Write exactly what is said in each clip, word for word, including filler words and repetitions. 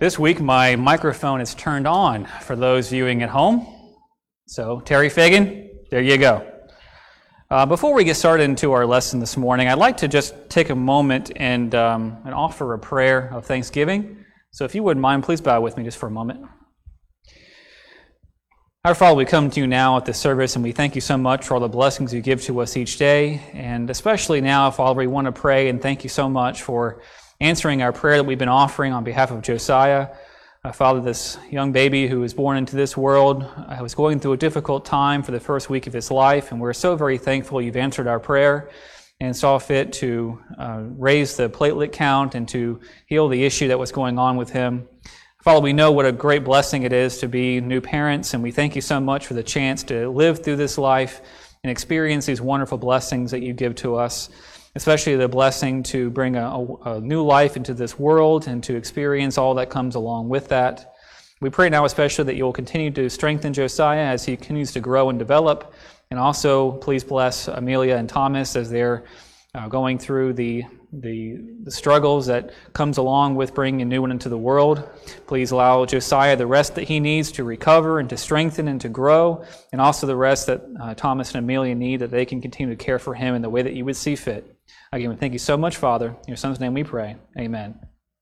This week, my microphone is turned on for those viewing at home. So, Terry Fagan, there you go. Uh, before we get started into our lesson this morning, I'd like to just take a moment and, um, and offer a prayer of thanksgiving. So if you wouldn't mind, please bow with me just for a moment. Our Father, we come to you now at this service, and we thank you so much for all the blessings you give to us each day. And especially now, Father, we want to pray and thank you so much for answering our prayer that we've been offering on behalf of Josiah. Uh, Father, this young baby who was born into this world uh, was going through a difficult time for the first week of his life, and we're so very thankful you've answered our prayer and saw fit to uh, raise the platelet count and to heal the issue that was going on with him. Father, we know what a great blessing it is to be new parents, and we thank you so much for the chance to live through this life and experience these wonderful blessings that you give to us, especially the blessing to bring a, a, a new life into this world and to experience all that comes along with that. We pray now especially that you'll continue to strengthen Josiah as he continues to grow and develop, and also please bless Amelia and Thomas as they're uh, going through the, the, the struggles that comes along with bringing a new one into the world. Please allow Josiah the rest that he needs to recover and to strengthen and to grow, and also the rest that uh, Thomas and Amelia need, that they can continue to care for him in the way that you would see fit. Again, we thank you so much, Father. In your Son's name we pray. Amen.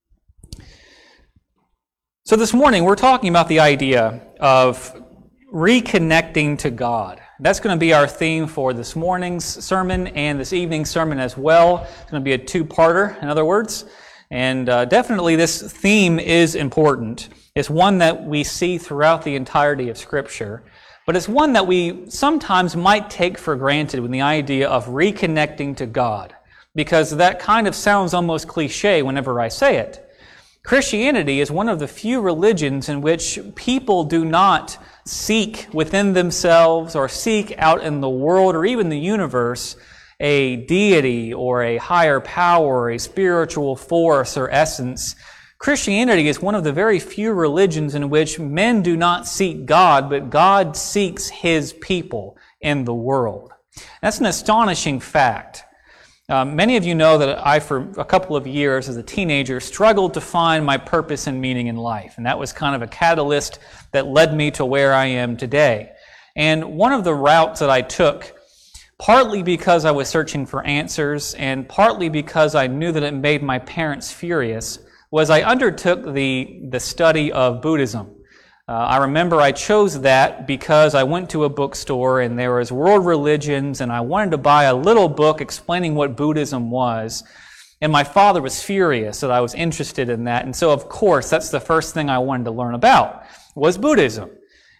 So this morning, we're talking about the idea of reconnecting to God. That's going to be our theme for this morning's sermon and this evening's sermon as well. It's going to be a two-parter, in other words. And uh, definitely this theme is important. It's one that we see throughout the entirety of Scripture. But it's one that we sometimes might take for granted with the idea of reconnecting to God, because that kind of sounds almost cliche whenever I say it. Christianity is one of the few religions in which people do not seek within themselves or seek out in the world or even the universe a deity or a higher power or a spiritual force or essence. Christianity is one of the very few religions in which men do not seek God, but God seeks His people in the world. That's an astonishing fact. Um, many of you know that I, for a couple of years as a teenager, struggled to find my purpose and meaning in life. And that was kind of a catalyst that led me to where I am today. And one of the routes that I took, partly because I was searching for answers and partly because I knew that it made my parents furious, was I undertook the, the study of Buddhism. Uh, I remember I chose that because I went to a bookstore and there was world religions, and I wanted to buy a little book explaining what Buddhism was. And my father was furious that I was interested in that. And so, of course, that's the first thing I wanted to learn about, was Buddhism.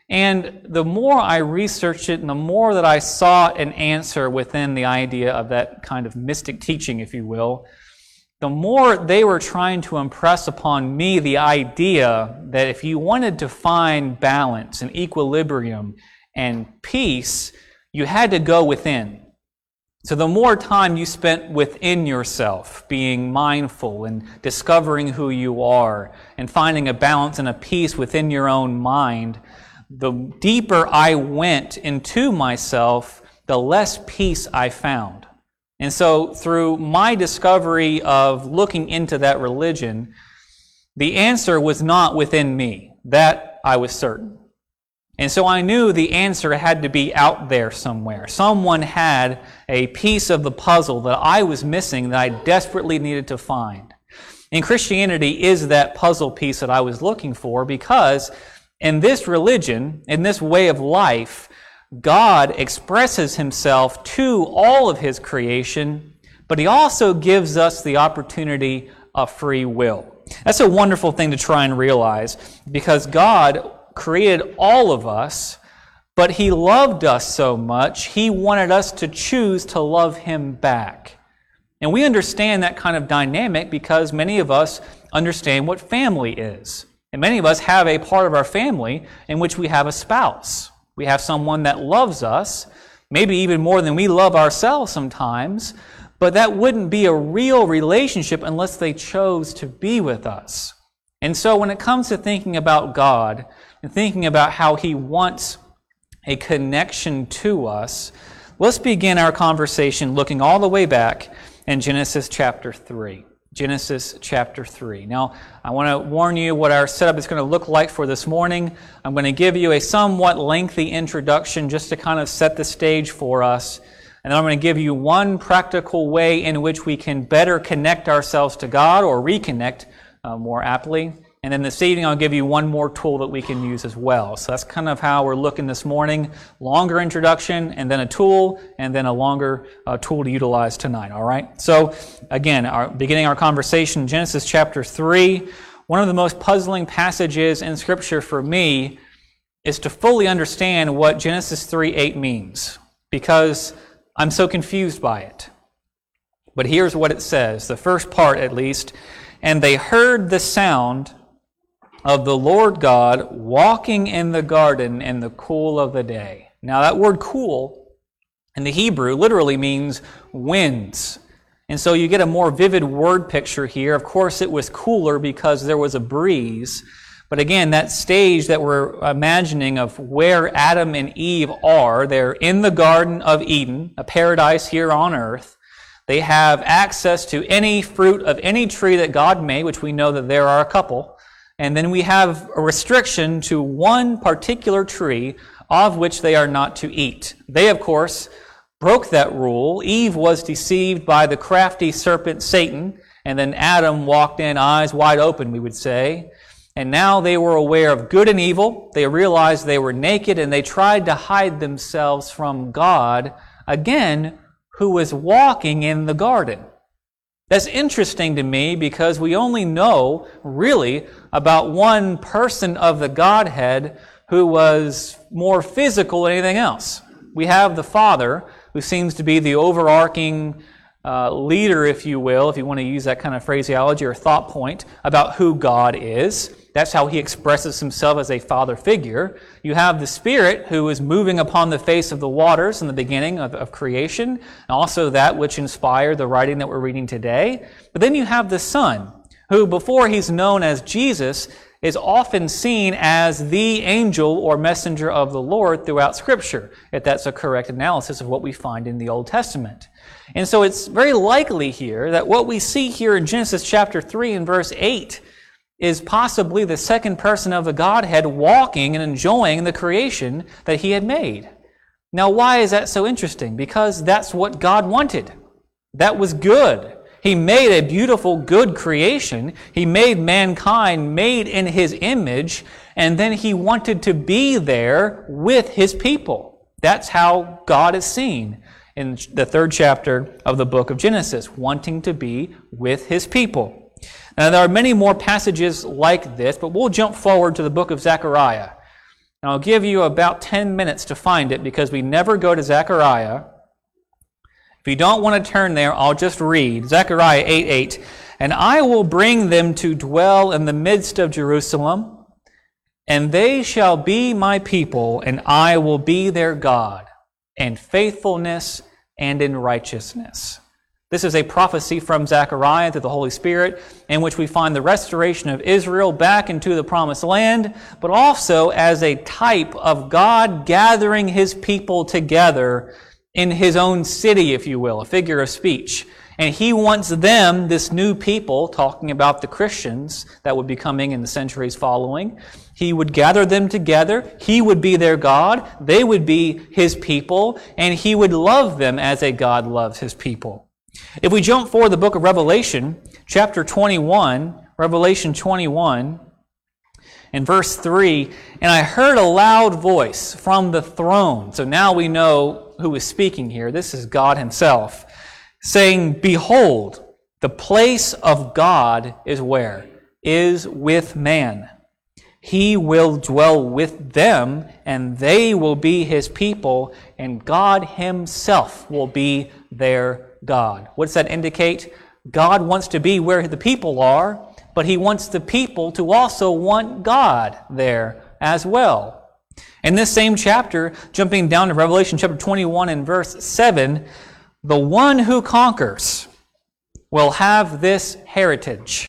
And the more I researched it and the more that I sought an answer within the idea of that kind of mystic teaching, if you will, the more they were trying to impress upon me the idea that if you wanted to find balance and equilibrium and peace, you had to go within. So the more time you spent within yourself, being mindful and discovering who you are and finding a balance and a peace within your own mind, the deeper I went into myself, the less peace I found. And so through my discovery of looking into that religion, the answer was not within me. That I was certain. And so I knew the answer had to be out there somewhere. Someone had a piece of the puzzle that I was missing that I desperately needed to find. And Christianity is that puzzle piece that I was looking for, because in this religion, in this way of life, God expresses Himself to all of His creation, but He also gives us the opportunity of free will. That's a wonderful thing to try and realize, because God created all of us, but He loved us so much, He wanted us to choose to love Him back. And we understand that kind of dynamic because many of us understand what family is. And many of us have a part of our family in which we have a spouse. We have someone that loves us, maybe even more than we love ourselves sometimes, but that wouldn't be a real relationship unless they chose to be with us. And so when it comes to thinking about God and thinking about how He wants a connection to us, let's begin our conversation looking all the way back in Genesis chapter three. Genesis chapter three. Now, I want to warn you what our setup is going to look like for this morning. I'm going to give you a somewhat lengthy introduction just to kind of set the stage for us. And then I'm going to give you one practical way in which we can better connect ourselves to God, or reconnect uh, more aptly. And then this evening I'll give you one more tool that we can use as well. So that's kind of how we're looking this morning. Longer introduction, and then a tool, and then a longer uh, tool to utilize tonight, all right? So again, our, beginning our conversation, Genesis chapter three. One of the most puzzling passages in Scripture for me is to fully understand what Genesis three eight means, because I'm so confused by it. But here's what it says, the first part at least. And they heard the sound of the Lord God walking in the garden in the cool of the day. Now that word cool in the Hebrew literally means winds. And so you get a more vivid word picture here. Of course it was cooler because there was a breeze. But again, that stage that we're imagining of where Adam and Eve are, they're in the Garden of Eden, a paradise here on earth. They have access to any fruit of any tree that God made, which we know that there are a couple. And then we have a restriction to one particular tree of which they are not to eat. They, of course, broke that rule. Eve was deceived by the crafty serpent Satan, and then Adam walked in eyes wide open, we would say. And now they were aware of good and evil. They realized they were naked, and they tried to hide themselves from God, again, who was walking in the garden. That's interesting to me because we only know, really, about one person of the Godhead who was more physical than anything else. We have the Father, who seems to be the overarching uh, leader, if you will, if you want to use that kind of phraseology or thought point about who God is. That's how he expresses himself as a father figure. You have the Spirit who is moving upon the face of the waters in the beginning of, of creation, and also that which inspired the writing that we're reading today. But then you have the Son, who before he's known as Jesus, is often seen as the angel or messenger of the Lord throughout Scripture, if that's a correct analysis of what we find in the Old Testament. And so it's very likely here that what we see here in Genesis chapter three and verse eight is possibly the second person of the Godhead walking and enjoying the creation that he had made. Now, why is that so interesting? Because that's what God wanted. That was good. He made a beautiful, good creation. He made mankind made in his image, and then he wanted to be there with his people. That's how God is seen in the third chapter of the book of Genesis, wanting to be with his people. Now, there are many more passages like this, but we'll jump forward to the book of Zechariah. And I'll give you about ten minutes to find it because we never go to Zechariah. If you don't want to turn there, I'll just read Zechariah eight eight. And I will bring them to dwell in the midst of Jerusalem, and they shall be my people, and I will be their God, in faithfulness and in righteousness. This is a prophecy from Zechariah through the Holy Spirit in which we find the restoration of Israel back into the promised land, but also as a type of God gathering his people together in his own city, if you will, a figure of speech. And he wants them, this new people, talking about the Christians that would be coming in the centuries following, he would gather them together, he would be their God, they would be his people, and he would love them as a God loves his people. If we jump forward to the book of Revelation, chapter twenty-one, Revelation twenty-one, in verse three, and I heard a loud voice from the throne. So now we know who is speaking here. This is God himself, saying, behold, the place of God is where? Is with man. He will dwell with them, and they will be his people, and God himself will be their God. What does that indicate? God wants to be where the people are, but he wants the people to also want God there as well. In this same chapter, jumping down to Revelation chapter twenty-one and verse seven, the one who conquers will have this heritage.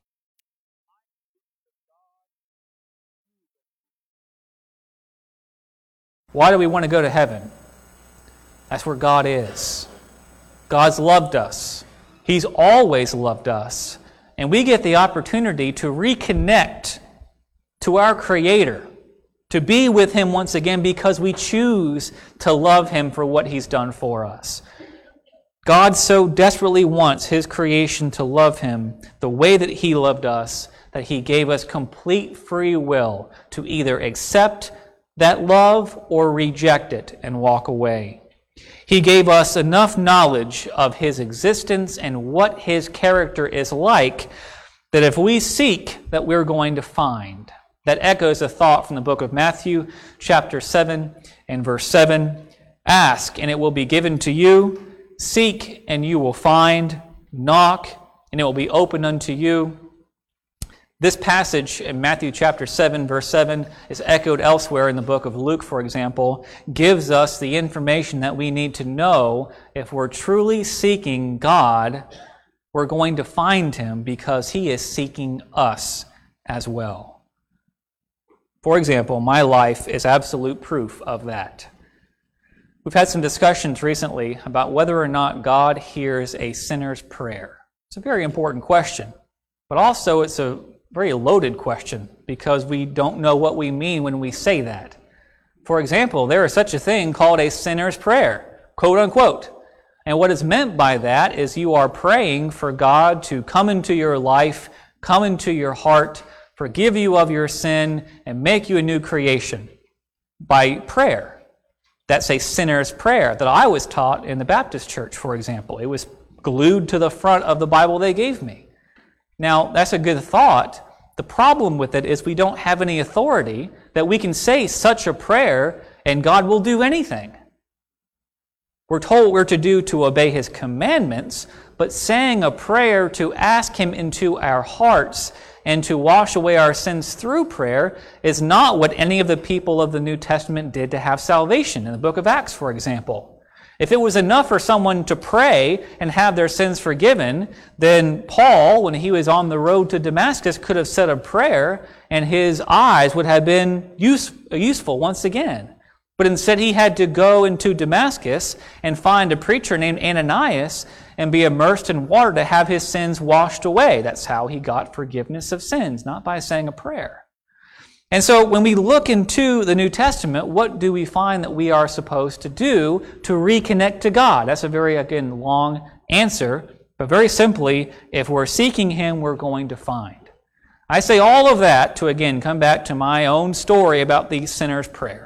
Why do we want to go to heaven? That's where God is. God's loved us. He's always loved us. and we get the opportunity to reconnect to our Creator, to be with Him once again because we choose to love Him for what He's done for us. God so desperately wants His creation to love Him the way that He loved us, that He gave us complete free will to either accept that love or reject it and walk away. He gave us enough knowledge of His existence and what His character is like that if we seek, that we're going to find. That echoes a thought from the book of Matthew, chapter seven and verse seven. Ask, and it will be given to you. Seek, and you will find. Knock, and it will be opened unto you. This passage in Matthew chapter seven, verse seven, is echoed elsewhere in the book of Luke, for example, gives us the information that we need to know if we're truly seeking God, we're going to find Him because He is seeking us as well. For example, my life is absolute proof of that. We've had some discussions recently about whether or not God hears a sinner's prayer. It's a very important question, but also it's a very loaded question because we don't know what we mean when we say that. For example, there is such a thing called a sinner's prayer, quote unquote. And what is meant by that is you are praying for God to come into your life, come into your heart, forgive you of your sin, and make you a new creation by prayer. That's a sinner's prayer that I was taught in the Baptist church, for example. It was glued to the front of the Bible they gave me. Now, that's a good thought. The problem with it is we don't have any authority that we can say such a prayer and God will do anything. We're told we're to do to obey His commandments, but saying a prayer to ask Him into our hearts and to wash away our sins through prayer is not what any of the people of the New Testament did to have salvation. In the book of Acts, for example. If it was enough for someone to pray and have their sins forgiven, then Paul, when he was on the road to Damascus, could have said a prayer and his eyes would have been use, useful once again. But instead he had to go into Damascus and find a preacher named Ananias and be immersed in water to have his sins washed away. That's how he got forgiveness of sins, not by saying a prayer. And so when we look into the New Testament, what do we find that we are supposed to do to reconnect to God? That's a very, again, long answer, but very simply, if we're seeking Him, we're going to find. I say all of that to, again, come back to my own story about the sinner's prayer.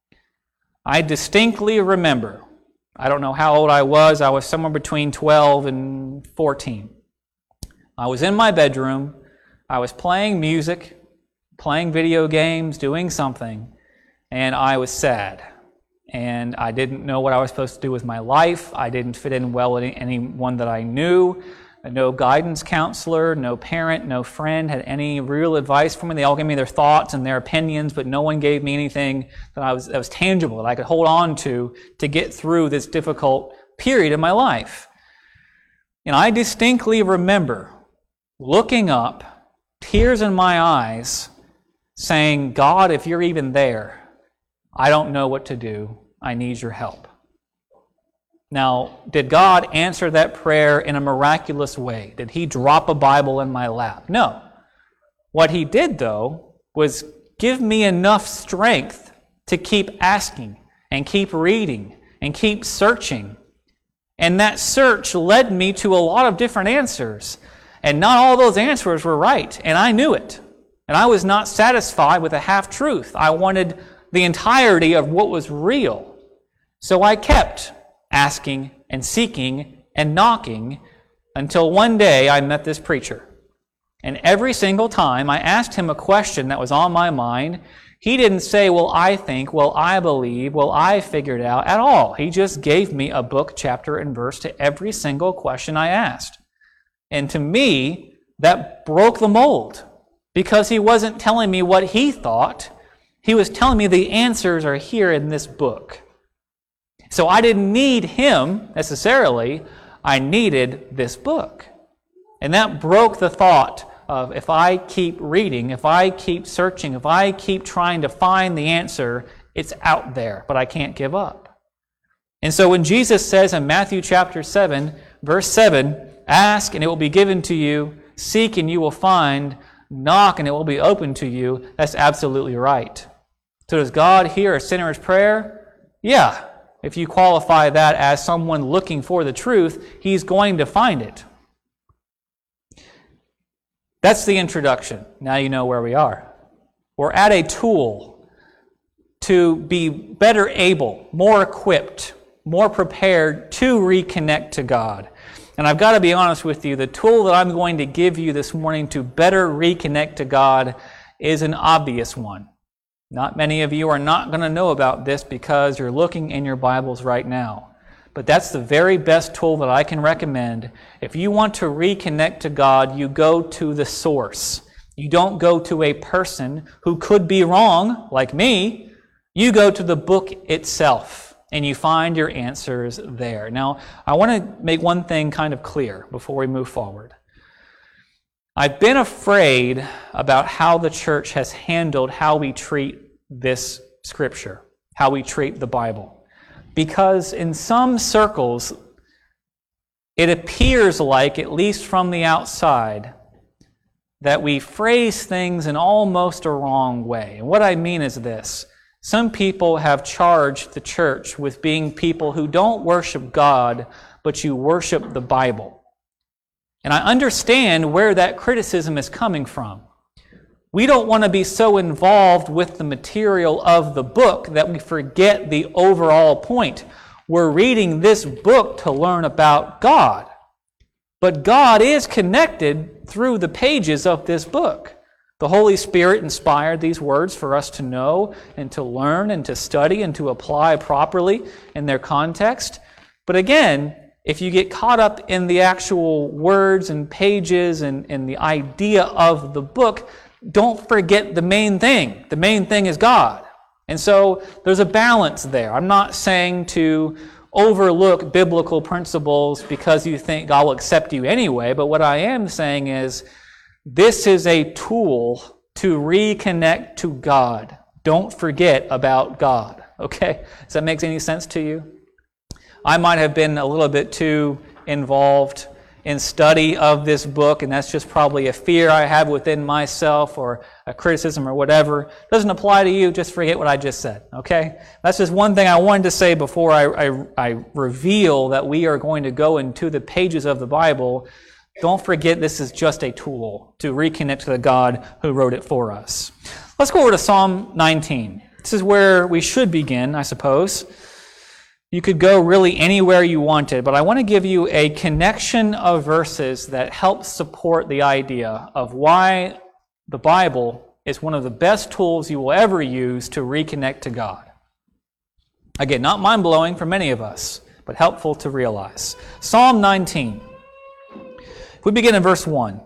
I distinctly remember, I don't know how old I was, I was somewhere between twelve and fourteen. I was in my bedroom, I was playing music, playing video games, doing something, and I was sad. And I didn't know what I was supposed to do with my life. I didn't fit in well with anyone that I knew. No guidance counselor, no parent, no friend had any real advice for me. They all gave me their thoughts and their opinions, but no one gave me anything that I was that was tangible, that I could hold on to to get through this difficult period in my life. And I distinctly remember looking up, tears in my eyes, saying, God, if you're even there, I don't know what to do. I need your help. Now, did God answer that prayer in a miraculous way? Did He drop a Bible in my lap? No. What He did, though, was give me enough strength to keep asking and keep reading and keep searching. And that search led me to a lot of different answers. And not all those answers were right, and I knew it. And I was not satisfied with a half-truth. I wanted the entirety of what was real. So I kept asking and seeking and knocking until one day I met this preacher. And every single time I asked him a question that was on my mind, he didn't say, well, I think, well, I believe, well, I figured out at all. He just gave me a book, chapter, and verse to every single question I asked. And to me, that broke the mold because he wasn't telling me what he thought. He was telling me the answers are here in this book. So I didn't need him necessarily. I needed this book. And that broke the thought of if I keep reading, if I keep searching, if I keep trying to find the answer, it's out there, but I can't give up. And so when Jesus says in Matthew chapter seven, verse seven, ask and it will be given to you, seek and you will find, knock and it will be open to you, that's absolutely right. So does God hear a sinner's prayer? Yeah. If you qualify that as someone looking for the truth, He's going to find it. That's the introduction. Now you know where we are. We're at a tool to be better able, more equipped, more prepared to reconnect to God. And I've got to be honest with you, the tool that I'm going to give you this morning to better reconnect to God is an obvious one. Not many of you are not going to know about this because you're looking in your Bibles right now. But that's the very best tool that I can recommend. If you want to reconnect to God, you go to the source. You don't go to a person who could be wrong, like me. You go to the book itself, and you find your answers there. Now, I want to make one thing kind of clear before we move forward. I've been afraid about how the church has handled how we treat this scripture, how we treat the Bible. Because in some circles, it appears like, at least from the outside, that we phrase things in almost a wrong way. And what I mean is this. Some people have charged the church with being people who don't worship God, but you worship the Bible. And I understand where that criticism is coming from. We don't want to be so involved with the material of the book that we forget the overall point. We're reading this book to learn about God. But God is connected through the pages of this book. The Holy Spirit inspired these words for us to know and to learn and to study and to apply properly in their context. But again, if you get caught up in the actual words and pages and, and the idea of the book, don't forget the main thing. The main thing is God. And so there's a balance there. I'm not saying to overlook biblical principles because you think God will accept you anyway, but what I am saying is this is a tool to reconnect to God. Don't forget about God. Okay? Does that make any sense to you? I might have been a little bit too involved in study of this book, and that's just probably a fear I have within myself or a criticism or whatever. Doesn't apply to you, just forget what I just said, okay? That's just one thing I wanted to say before I, I, I reveal that we are going to go into the pages of the Bible. Don't forget this is just a tool to reconnect to the God who wrote it for us. Let's go over to Psalm nineteen. This is where we should begin, I suppose. You could go really anywhere you wanted, but I want to give you a connection of verses that help support the idea of why the Bible is one of the best tools you will ever use to reconnect to God. Again, not mind-blowing for many of us, but helpful to realize. Psalm nineteen. If we begin in verse one.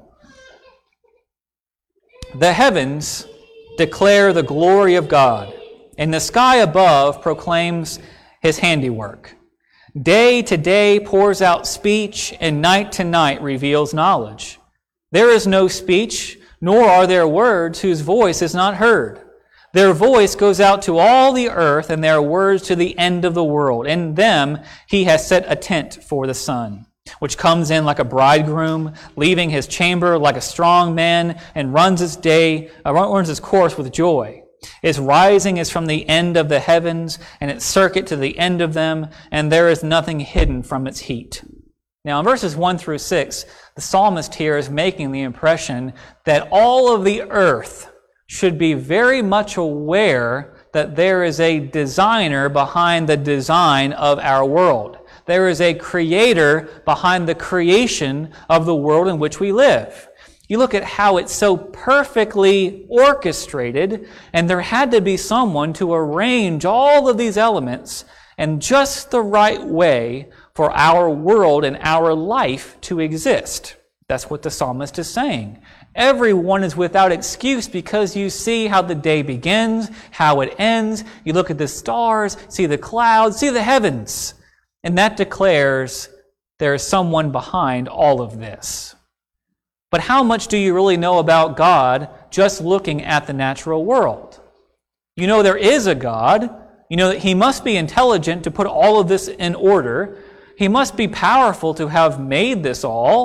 The heavens declare the glory of God, and the sky above proclaims His handiwork. Day to day pours out speech, and night to night reveals knowledge. There is no speech, nor are there words whose voice is not heard. Their voice goes out to all the earth, and their words to the end of the world. In them He has set a tent for the sun, which comes in like a bridegroom, leaving his chamber like a strong man, and runs its day, uh, runs its course with joy. Its rising is from the end of the heavens, and its circuit to the end of them, and there is nothing hidden from its heat. Now, in verses one through six, the psalmist here is making the impression that all of the earth should be very much aware that there is a designer behind the design of our world. There is a creator behind the creation of the world in which we live. You look at how it's so perfectly orchestrated, and there had to be someone to arrange all of these elements in just the right way for our world and our life to exist. That's what the psalmist is saying. Everyone is without excuse because you see how the day begins, how it ends. You look at the stars, see the clouds, see the heavens. And that declares there is someone behind all of this. But how much do you really know about God just looking at the natural world? You know there is a God. You know that He must be intelligent to put all of this in order. He must be powerful to have made this all.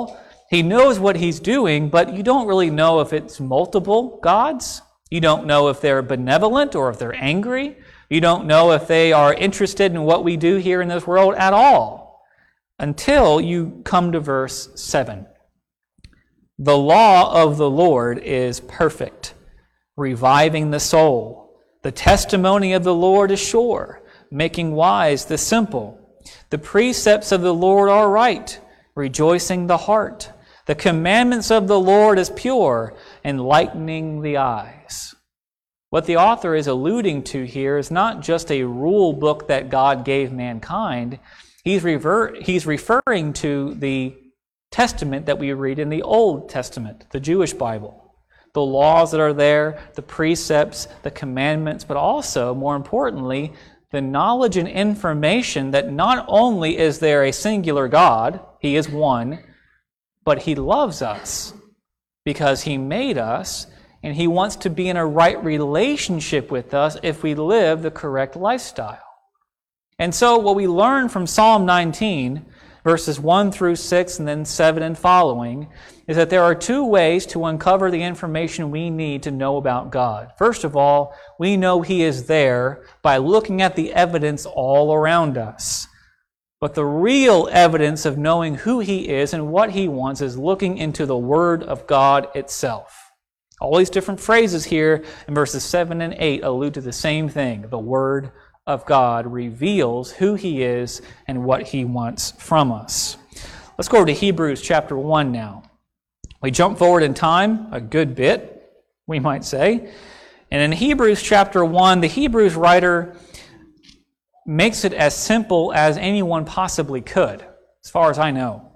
He knows what he's doing, but you don't really know if it's multiple gods. You don't know if they're benevolent or if they're angry. You don't know if they are interested in what we do here in this world at all, until you come to verse seven. The law of the Lord is perfect, reviving the soul. The testimony of the Lord is sure, making wise the simple. The precepts of the Lord are right, rejoicing the heart. The commandments of the Lord is pure, enlightening the eyes. What the author is alluding to here is not just a rule book that God gave mankind. He's, rever- he's referring to the Testament that we read in the Old Testament, the Jewish Bible. The laws that are there, the precepts, the commandments, but also, more importantly, the knowledge and information that not only is there a singular God, He is one, but He loves us because He made us, and He wants to be in a right relationship with us if we live the correct lifestyle. And so what we learn from Psalm nineteen, verses one through six and then seven and following, is that there are two ways to uncover the information we need to know about God. First of all, we know He is there by looking at the evidence all around us. But the real evidence of knowing who He is and what He wants is looking into the Word of God itself. All these different phrases here in verses seven and eight allude to the same thing. The Word of God reveals who He is and what He wants from us. Let's go over to Hebrews chapter one now. We jump forward in time a good bit, we might say. And in Hebrews chapter one, the Hebrews writer makes it as simple as anyone possibly could, as far as I know.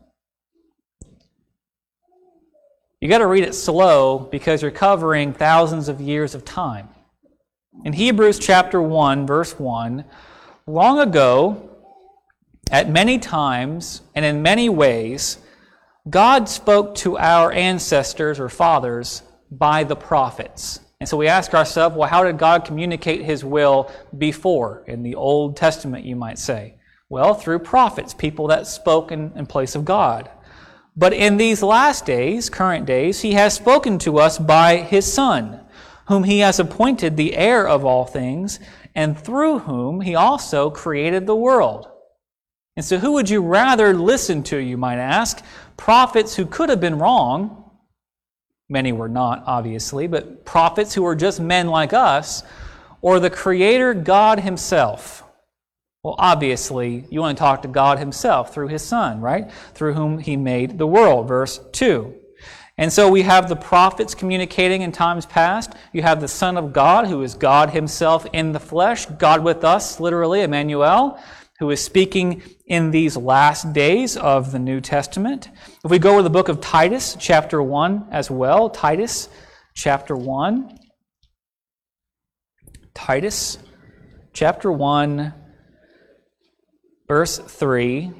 You got to read it slow because you're covering thousands of years of time. In Hebrews chapter one, verse one, long ago, at many times and in many ways, God spoke to our ancestors or fathers by the prophets. And so we ask ourselves, well, how did God communicate His will before, in the Old Testament, you might say? Well, through prophets, people that spoke in, in place of God. But in these last days, current days, He has spoken to us by His Son, whom He has appointed the heir of all things, and through whom He also created the world. And so who would you rather listen to, you might ask? Prophets who could have been wrong. Many were not, obviously, but prophets who were just men like us, or the Creator God Himself? Well, obviously, you want to talk to God Himself through His Son, right? Through whom He made the world, verse two. And so we have the prophets communicating in times past. You have the Son of God, who is God Himself in the flesh, God with us, literally, Emmanuel, who is speaking in these last days of the New Testament. If we go to the book of Titus, chapter one as well, Titus, chapter one. Titus, chapter one, verse three.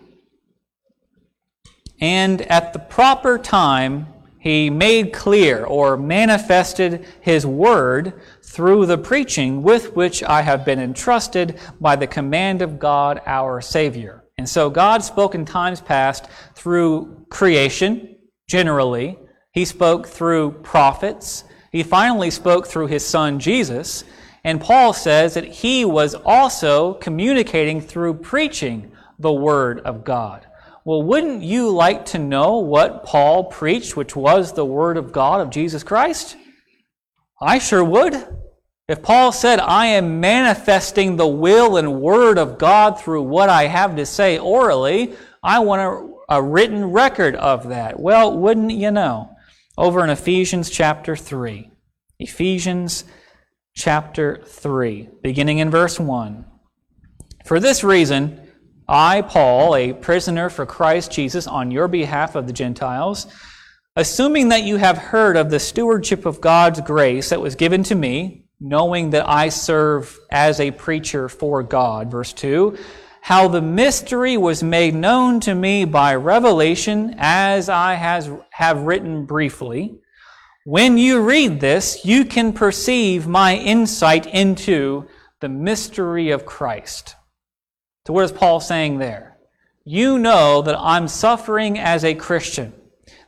And at the proper time, He made clear or manifested His word through the preaching with which I have been entrusted by the command of God our Savior. And so God spoke in times past through creation, generally. He spoke through prophets. He finally spoke through His Son Jesus. And Paul says that He was also communicating through preaching the Word of God. Well, wouldn't you like to know what Paul preached, which was the Word of God of Jesus Christ? I sure would. If Paul said, I am manifesting the will and Word of God through what I have to say orally, I want a, a written record of that. Well, wouldn't you know? Over in Ephesians chapter three. Ephesians chapter three, beginning in verse one. For this reason, I, Paul, a prisoner for Christ Jesus on your behalf of the Gentiles, assuming that you have heard of the stewardship of God's grace that was given to me, knowing that I serve as a preacher for God, verse two, how the mystery was made known to me by revelation, as I has, have written briefly. When you read this, you can perceive my insight into the mystery of Christ. So what is Paul saying there? You know that I'm suffering as a Christian,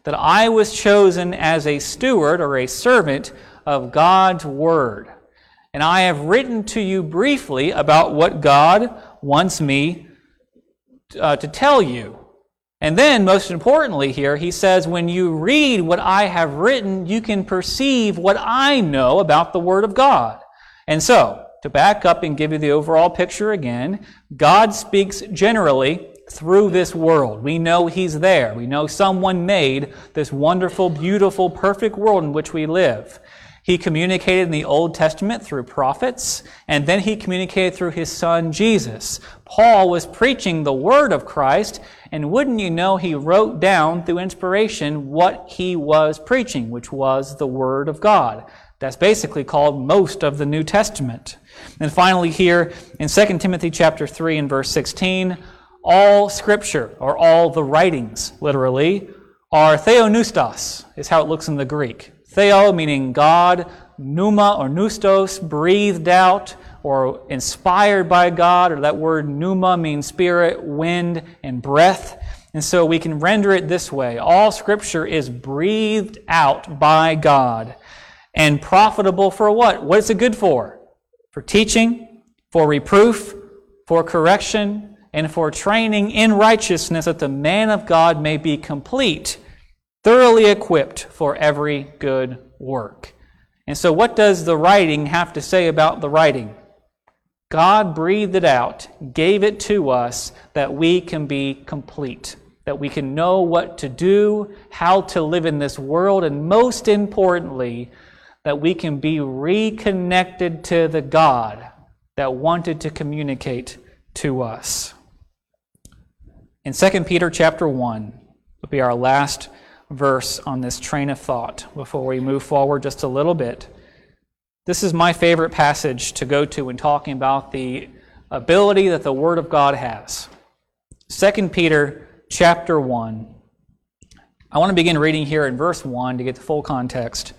that I was chosen as a steward or a servant of God's Word. And I have written to you briefly about what God wants me uh, to tell you. And then, most importantly here, he says, when you read what I have written, you can perceive what I know about the Word of God. And so, to back up and give you the overall picture again, God speaks generally through this world. We know He's there. We know someone made this wonderful, beautiful, perfect world in which we live. He communicated in the Old Testament through prophets, and then He communicated through His Son, Jesus. Paul was preaching the Word of Christ, and wouldn't you know, he wrote down through inspiration what he was preaching, which was the Word of God. That's basically called most of the New Testament. And finally here in Second Timothy chapter three and verse sixteen, all Scripture, or all the writings, literally, are theopneustos, is how it looks in the Greek. Theo meaning God, pneuma or pneustos, breathed out or inspired by God, or that word pneuma means spirit, wind, and breath. And so we can render it this way. All Scripture is breathed out by God and profitable for what? What is it good for? For teaching, for reproof, for correction, and for training in righteousness, that the man of God may be complete, thoroughly equipped for every good work. And so what does the writing have to say about the writing? God breathed it out, gave it to us that we can be complete, that we can know what to do, how to live in this world, and most importantly, that we can be reconnected to the God that wanted to communicate to us. In Second Peter chapter one will be our last verse on this train of thought before we move forward just a little bit. This is my favorite passage to go to when talking about the ability that the Word of God has. Second Peter chapter one. I want to begin reading here in verse one to get the full context.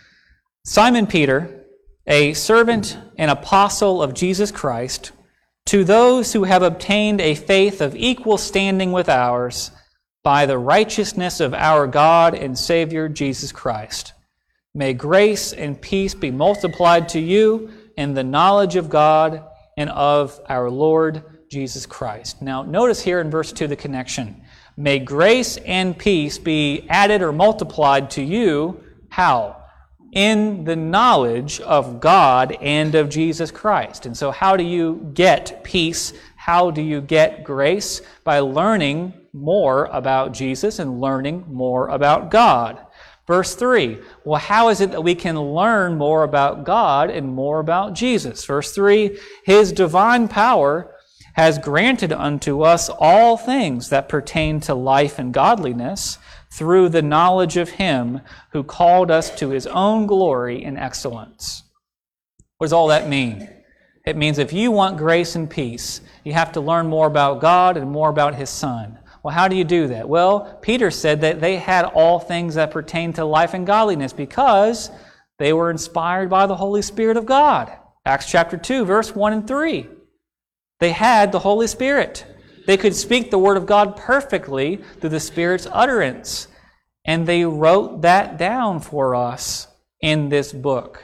Simon Peter, a servant and apostle of Jesus Christ, to those who have obtained a faith of equal standing with ours, by the righteousness of our God and Savior Jesus Christ. May grace and peace be multiplied to you in the knowledge of God and of our Lord Jesus Christ. Now, notice here in verse two the connection. May grace and peace be added or multiplied to you. How? In the knowledge of God and of Jesus Christ. And so how do you get peace? How do you get grace? By learning more about Jesus and learning more about God. Verse three, well, how is it that we can learn more about God and more about Jesus? Verse three, His divine power has granted unto us all things that pertain to life and godliness through the knowledge of Him who called us to His own glory and excellence. What does all that mean? It means if you want grace and peace, you have to learn more about God and more about His Son. Well, how do you do that? Well, Peter said that they had all things that pertain to life and godliness because they were inspired by the Holy Spirit of God. Acts chapter two, verse one and three. They had the Holy Spirit. They could speak the Word of God perfectly through the Spirit's utterance. And they wrote that down for us in this book.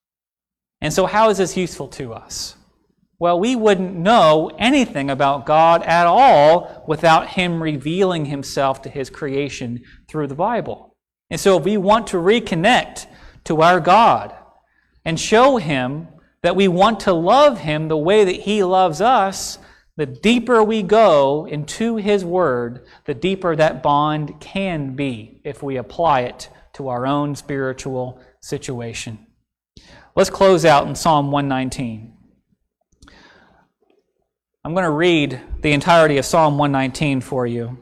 And so how is this useful to us? Well, we wouldn't know anything about God at all without Him revealing Himself to His creation through the Bible. And so if we want to reconnect to our God and show Him that we want to love Him the way that He loves us, the deeper we go into His Word, the deeper that bond can be if we apply it to our own spiritual situation. Let's close out in Psalm one nineteen. I'm going to read the entirety of Psalm one nineteen for you.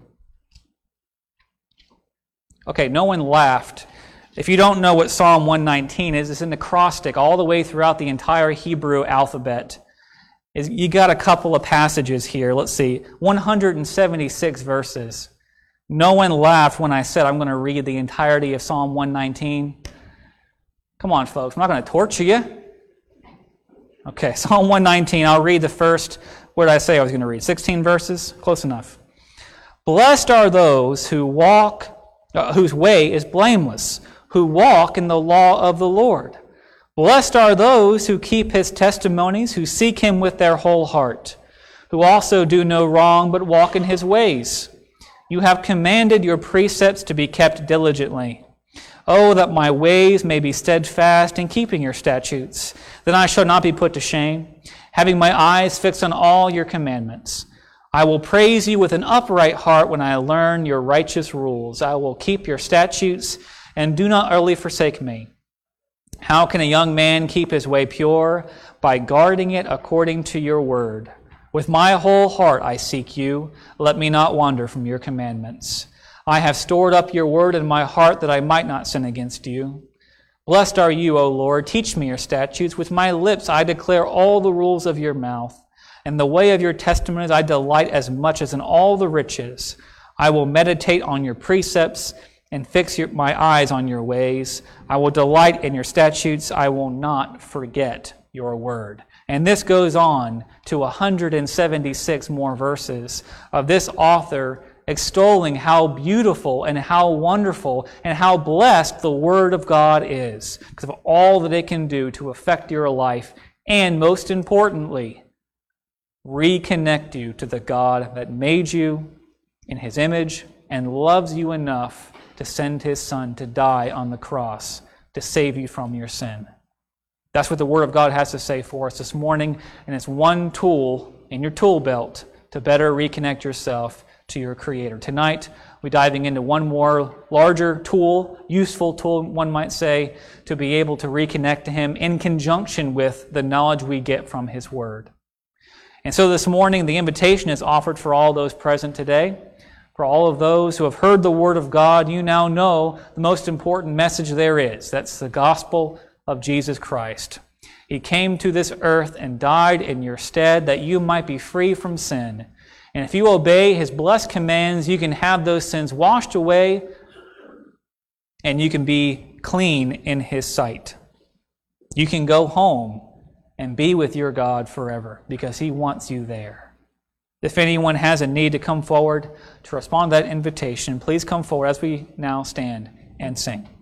Okay, no one laughed. If you don't know what Psalm one nineteen is, it's an acrostic all the way throughout the entire Hebrew alphabet. You got a couple of passages here. Let's see, one hundred seventy-six verses. No one laughed when I said I'm going to read the entirety of Psalm one nineteen. Come on, folks. I'm not going to torture you. Okay, Psalm one nineteen. I'll read the first, what did I say I was going to read? sixteen verses? Close enough. Blessed are those who walk uh, whose way is blameless, who walk in the law of the Lord. Blessed are those who keep his testimonies, who seek him with their whole heart, who also do no wrong, but walk in his ways. You have commanded your precepts to be kept diligently. Oh, that my ways may be steadfast in keeping your statutes. Then I shall not be put to shame, having my eyes fixed on all your commandments. I will praise you with an upright heart when I learn your righteous rules. I will keep your statutes, and do not utterly forsake me. How can a young man keep his way pure? By guarding it according to your word. With my whole heart I seek you. Let me not wander from your commandments. I have stored up your word in my heart that I might not sin against you. Blessed are you, O Lord. Teach me your statutes. With my lips I declare all the rules of your mouth. In the way of your testimonies I delight as much as in all the riches. I will meditate on your precepts and fix your, my eyes on your ways. I will delight in your statutes. I will not forget your word. And this goes on to one hundred seventy-six more verses of this author extolling how beautiful and how wonderful and how blessed the Word of God is because of all that it can do to affect your life and, most importantly, reconnect you to the God that made you in His image and loves you enough to send His Son to die on the cross to save you from your sin. That's what the Word of God has to say for us this morning, and it's one tool in your tool belt to better reconnect yourself to your Creator. Tonight, we're diving into one more larger tool, useful tool, one might say, to be able to reconnect to Him in conjunction with the knowledge we get from His Word. And so this morning, the invitation is offered for all those present today. For all of those who have heard the Word of God, you now know the most important message there is. That's the gospel of Jesus Christ. He came to this earth and died in your stead that you might be free from sin. And if you obey His blessed commands, you can have those sins washed away and you can be clean in His sight. You can go home and be with your God forever because He wants you there. If anyone has a need to come forward to respond to that invitation, please come forward as we now stand and sing.